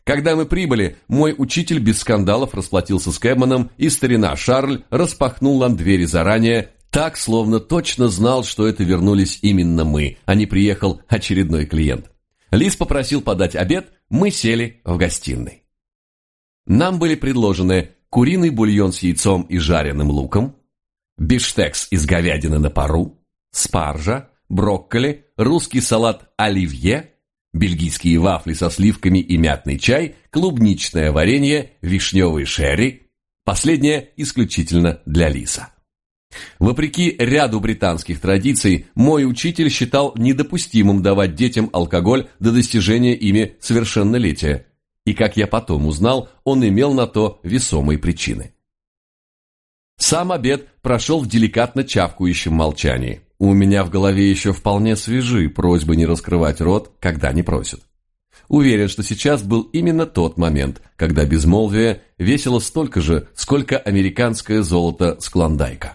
Когда мы прибыли, мой учитель без скандалов расплатился с кэбманом, и старина Шарль распахнул нам двери заранее, так, словно точно знал, что это вернулись именно мы, а не приехал очередной клиент. Лис попросил подать обед, мы сели в гостиной. Нам были предложены куриный бульон с яйцом и жареным луком, бифштекс из говядины на пару, спаржа, брокколи, русский салат оливье, бельгийские вафли со сливками и мятный чай, клубничное варенье, вишневый шерри, последнее исключительно для Лиса. Вопреки ряду британских традиций, мой учитель считал недопустимым давать детям алкоголь до достижения ими совершеннолетия, и, как я потом узнал, он имел на то весомые причины. Сам обед прошел в деликатно чавкающем молчании. У меня в голове еще вполне свежи просьбы не раскрывать рот, когда не просят. Уверен, что сейчас был именно тот момент, когда безмолвие весило столько же, сколько американское золото с Клондайка.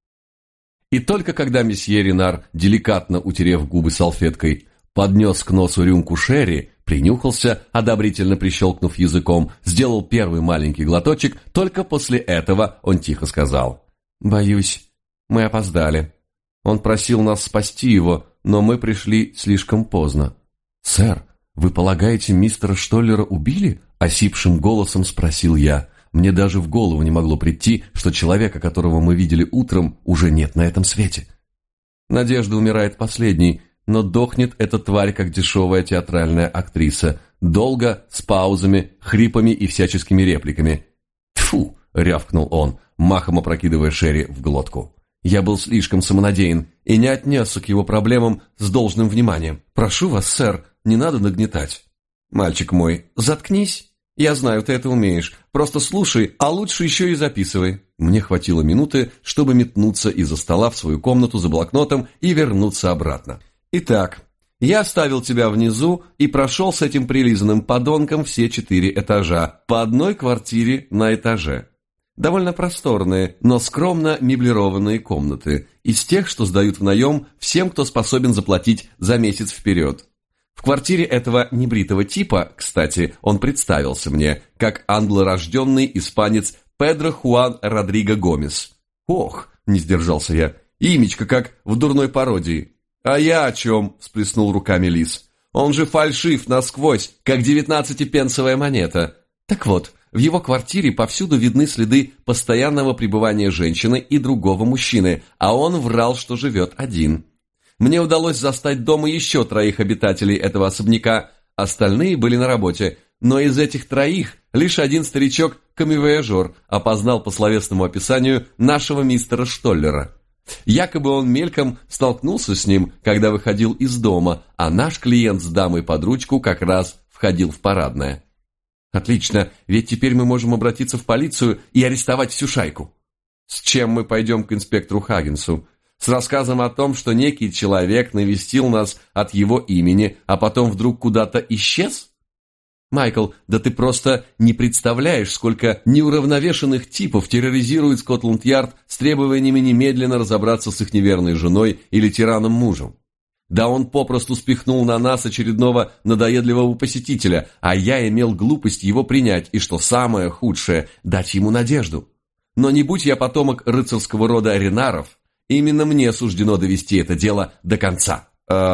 И только когда месье Ренар, деликатно утерев губы салфеткой, поднес к носу рюмку шерри, принюхался, одобрительно прищелкнув языком, сделал первый маленький глоточек, только после этого он тихо сказал: «Боюсь, мы опоздали. Он просил нас спасти его, но мы пришли слишком поздно». «Сэр, вы полагаете, мистера Штоллера убили?» – осипшим голосом спросил я. Мне даже в голову не могло прийти, что человека, которого мы видели утром, уже нет на этом свете. Надежда умирает последней, но дохнет эта тварь, как дешевая театральная актриса. Долго, с паузами, хрипами и всяческими репликами. «Тьфу!» — рявкнул он, махом опрокидывая шерри в глотку. Я был слишком самонадеян и не отнесся к его проблемам с должным вниманием. «Прошу вас, сэр, не надо нагнетать». «Мальчик мой, заткнись. Я знаю, ты это умеешь. Просто слушай, а лучше еще и записывай». Мне хватило минуты, чтобы метнуться из-за стола в свою комнату за блокнотом и вернуться обратно. «Итак, я оставил тебя внизу и прошел с этим прилизанным подонком все 4 этажа, по одной квартире на этаже. Довольно просторные, но скромно меблированные комнаты, из тех, что сдают в наем всем, кто способен заплатить за месяц вперед. В квартире этого небритого типа, кстати, он представился мне, как англорожденный испанец Педро Хуан Родриго Гомес. «Ох!» – не сдержался я. «Имечко как в дурной пародии». «А я о чем?» – всплеснул руками Лис. «Он же фальшив насквозь, как 19-пенсовая монета. Так вот, в его квартире повсюду видны следы постоянного пребывания женщины и другого мужчины, а он врал, что живет один. Мне удалось застать дома еще 3 обитателей этого особняка, остальные были на работе, но из этих 3 лишь один старичок-камевояжер опознал по словесному описанию нашего мистера Штоллера. Якобы он мельком столкнулся с ним, когда выходил из дома, а наш клиент с дамой под ручку как раз входил в парадное». «Отлично, ведь теперь мы можем обратиться в полицию и арестовать всю шайку». «С чем мы пойдем к инспектору Хаггинсу? С рассказом о том, что некий человек навестил нас от его имени, а потом вдруг куда-то исчез? Майкл, да ты просто не представляешь, сколько неуравновешенных типов терроризирует Скотланд-Ярд с требованиями немедленно разобраться с их неверной женой или тираном мужем. Да он попросту спихнул на нас очередного надоедливого посетителя, а я имел глупость его принять, и, что самое худшее, дать ему надежду. Но не будь я потомок рыцарского рода Ренаров, именно мне суждено довести это дело до конца».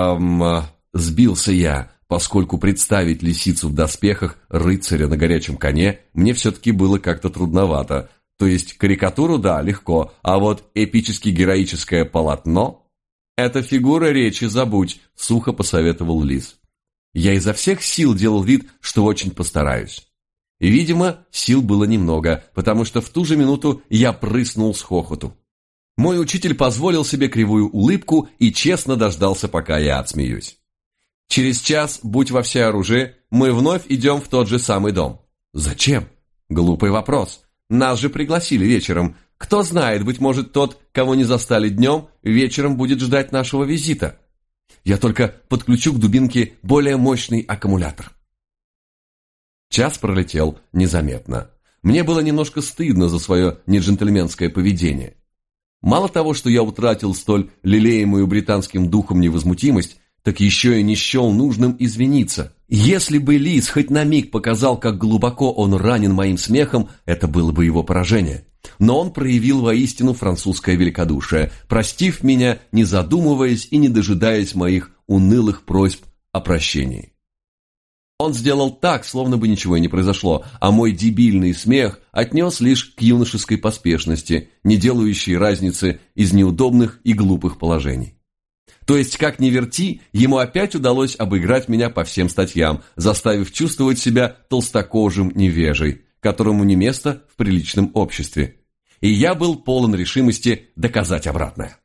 Сбился я, поскольку представить лисицу в доспехах рыцаря на горячем коне мне все-таки было как-то трудновато. То есть карикатуру, да, легко, а вот эпически-героическое полотно... «Эта фигура речи забудь», — сухо посоветовал Лис. Я изо всех сил делал вид, что очень постараюсь. И, видимо, сил было немного, потому что в ту же минуту я прыснул с хохоту. Мой учитель позволил себе кривую улыбку и честно дождался, пока я отсмеюсь. «Через час, будь во всеоружии, мы вновь идем в тот же самый дом». «Зачем?» «Глупый вопрос. Нас же пригласили вечером. Кто знает, быть может, тот, кого не застали днем, вечером будет ждать нашего визита. Я только подключу к дубинке более мощный аккумулятор». Час пролетел незаметно. Мне было немножко стыдно за свое неджентльменское поведение. Мало того, что я утратил столь лелеемую британским духом невозмутимость, так еще и не счел нужным извиниться. Если бы Лис хоть на миг показал, как глубоко он ранен моим смехом, это было бы его поражение. Но он проявил воистину французское великодушие, простив меня, не задумываясь и не дожидаясь моих унылых просьб о прощении. Он сделал так, словно бы ничего и не произошло, а мой дебильный смех отнес лишь к юношеской поспешности, не делающей разницы из неудобных и глупых положений. То есть, как ни верти, ему опять удалось обыграть меня по всем статьям, заставив чувствовать себя толстокожим невежей, которому не место в приличном обществе. И я был полон решимости доказать обратное.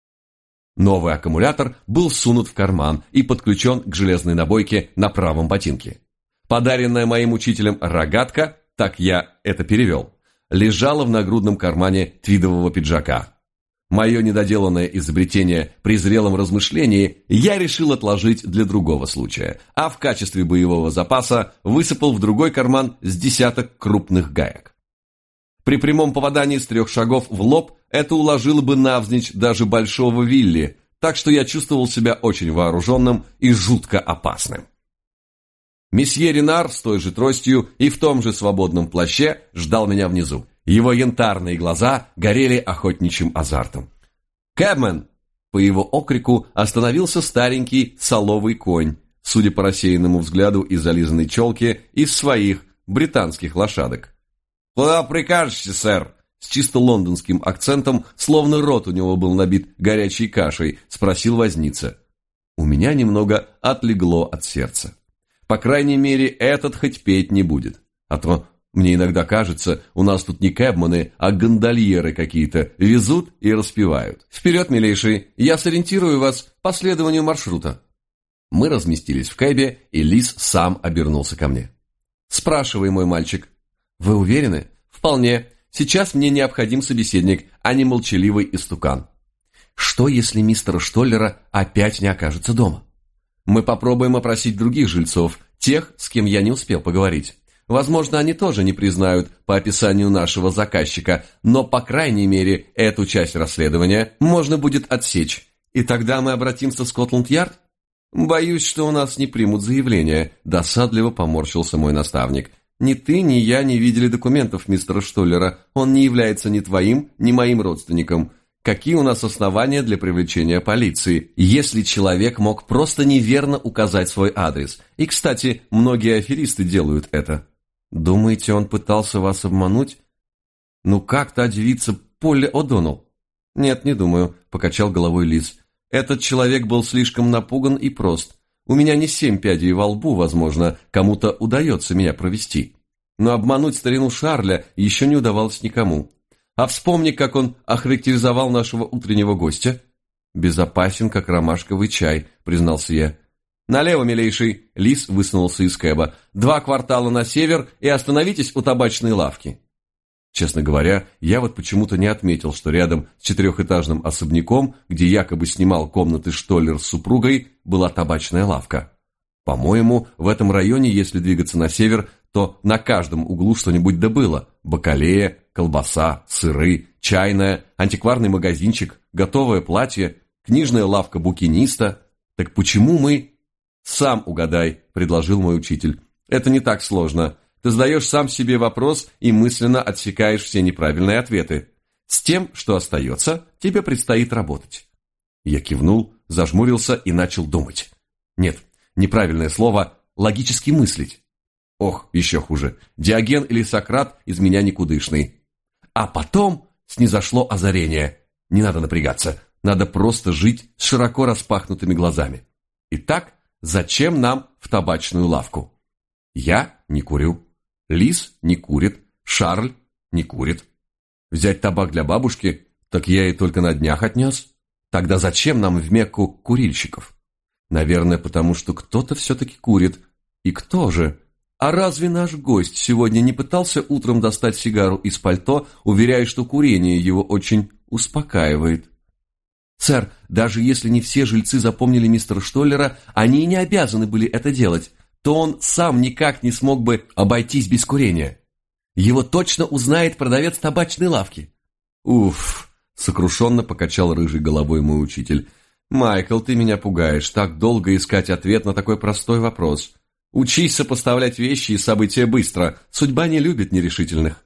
Новый аккумулятор был сунут в карман и подключен к железной набойке на правом ботинке. Подаренная моим учителем рогатка, так я это перевел, лежала в нагрудном кармане твидового пиджака. Мое недоделанное изобретение при зрелом размышлении я решил отложить для другого случая, а в качестве боевого запаса высыпал в другой карман с десяток крупных гаек. При прямом попадании с 3 шагов в лоб это уложило бы навзничь даже большого Вилли, так что я чувствовал себя очень вооруженным и жутко опасным. Месье Ренар с той же тростью и в том же свободном плаще ждал меня внизу. Его янтарные глаза горели охотничьим азартом. «Кэбмен!» По его окрику остановился старенький соловый конь, судя по рассеянному взгляду и зализанной челке, из своих британских лошадок. «Куда прикажете, сэр?» С чисто лондонским акцентом, словно рот у него был набит горячей кашей, спросил возница. У меня немного отлегло от сердца. По крайней мере, этот хоть петь не будет. А то, мне иногда кажется, у нас тут не кэбманы, а гондольеры какие-то везут и распевают. Вперед, милейший, я сориентирую вас по следованию маршрута. Мы разместились в кэбе, и Лис сам обернулся ко мне. «Спрашивай, мой мальчик». «Вы уверены?» «Вполне. Сейчас мне необходим собеседник, а не молчаливый истукан». «Что, если мистера Штоллера опять не окажется дома?» «Мы попробуем опросить других жильцов, тех, с кем я не успел поговорить. Возможно, они тоже не признают по описанию нашего заказчика, но, по крайней мере, эту часть расследования можно будет отсечь. И тогда мы обратимся в Скотланд-Ярд?» «Боюсь, что у нас не примут заявление», – досадливо поморщился мой наставник. «Ни ты, ни я не видели документов мистера Штоллера. Он не является ни твоим, ни моим родственником. Какие у нас основания для привлечения полиции, если человек мог просто неверно указать свой адрес? И, кстати, многие аферисты делают это». «Думаете, он пытался вас обмануть?» «Ну как та девица Полли О'Доннелл?» «Нет, не думаю», – покачал головой Лис. «Этот человек был слишком напуган и прост. У меня не 7 пядей во лбу, возможно, кому-то удается меня провести. Но обмануть старину Шарля еще не удавалось никому. А вспомни, как он охарактеризовал нашего утреннего гостя». «Безопасен, как ромашковый чай», – признался я. «Налево, милейший», – Лис высунулся из кэба. 2 квартала на север и остановитесь у табачной лавки». Честно говоря, я вот почему-то не отметил, что рядом с 4-этажным особняком, где якобы снимал комнаты Штоллер с супругой, была табачная лавка. По-моему, в этом районе, если двигаться на север, то на каждом углу что-нибудь да было. Бакалея, колбаса, сыры, чайная, антикварный магазинчик, готовое платье, книжная лавка букиниста. Так почему мы... «Сам угадай», – предложил мой учитель. «Это не так сложно. Ты задаешь сам себе вопрос и мысленно отсекаешь все неправильные ответы. С тем, что остается, тебе предстоит работать». Я кивнул, зажмурился и начал думать. Нет, неправильное слово – логически мыслить. Ох, еще хуже. Диоген или Сократ из меня никудышный. А потом снизошло озарение. Не надо напрягаться, надо просто жить с широко распахнутыми глазами. Итак, зачем нам в табачную лавку? Я не курю. Лис не курит, Шарль не курит. Взять табак для бабушки, так я и только на днях отнес. Тогда зачем нам в Мекку курильщиков? Наверное, потому что кто-то все-таки курит. И кто же? А разве наш гость сегодня не пытался утром достать сигару из пальто, уверяя, что курение его очень успокаивает? «Сэр, даже если не все жильцы запомнили мистера Штоллера, они и не обязаны были это делать, то он сам никак не смог бы обойтись без курения. Его точно узнает продавец табачной лавки». «Уф», — сокрушенно покачал рыжей головой мой учитель. «Майкл, ты меня пугаешь, так долго искать ответ на такой простой вопрос. Учись сопоставлять вещи и события быстро. Судьба не любит нерешительных.